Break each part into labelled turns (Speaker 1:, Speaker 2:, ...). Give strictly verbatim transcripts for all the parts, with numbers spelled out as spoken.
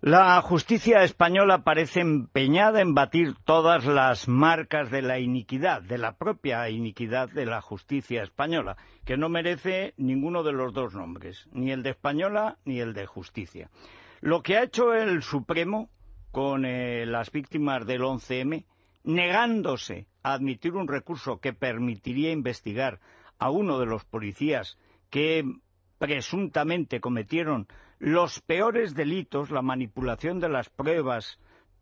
Speaker 1: La justicia española parece empeñada en batir todas las marcas de la iniquidad, de la propia iniquidad de la justicia española, que no merece ninguno de los dos nombres, ni el de española ni el de justicia. Lo que ha hecho el Supremo con eh, las víctimas del once eme, negándose a admitir un recurso que permitiría investigar a uno de los policías que presuntamente cometieron los peores delitos, la manipulación de las pruebas,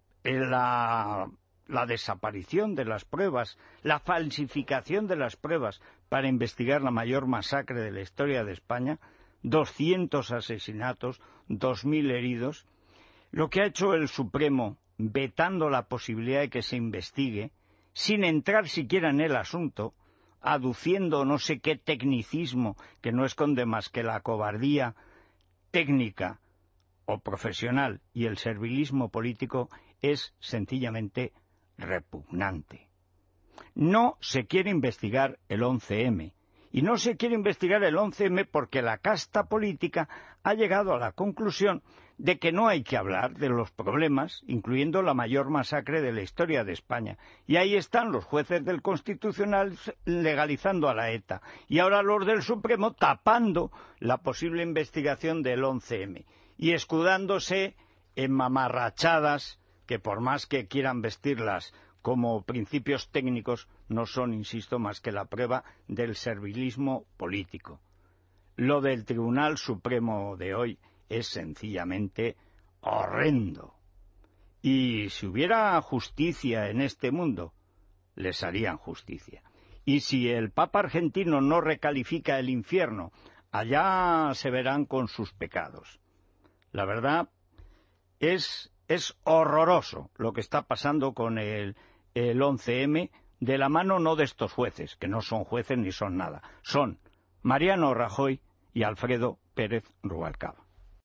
Speaker 1: la, la desaparición de las pruebas, la falsificación de las pruebas para investigar la mayor masacre de la historia de España, doscientos asesinatos, dos mil heridos. Lo que ha hecho el Supremo, vetando la posibilidad de que se investigue, sin entrar siquiera en el asunto, aduciendo no sé qué tecnicismo que no esconde más que la cobardía técnica o profesional y el servilismo político, es sencillamente repugnante. No se quiere investigar el once eme, y no se quiere investigar el once eme porque la casta política ha llegado a la conclusión de que no hay que hablar de los problemas, incluyendo la mayor masacre de la historia de España. Y ahí están los jueces del Constitucional legalizando a la ETA, y ahora los del Supremo tapando la posible investigación del once eme y escudándose en mamarrachadas que, por más que quieran vestirlas como principios técnicos, no son, insisto, más que la prueba del servilismo político. Lo del Tribunal Supremo de hoy es sencillamente horrendo. Y si hubiera justicia en este mundo, les harían justicia. Y si el Papa argentino no recalifica el infierno, allá se verán con sus pecados. La verdad es, es horroroso lo que está pasando con el, el once eme, de la mano no de estos jueces, que no son jueces ni son nada, son Mariano Rajoy y Alfredo Pérez Rubalcaba.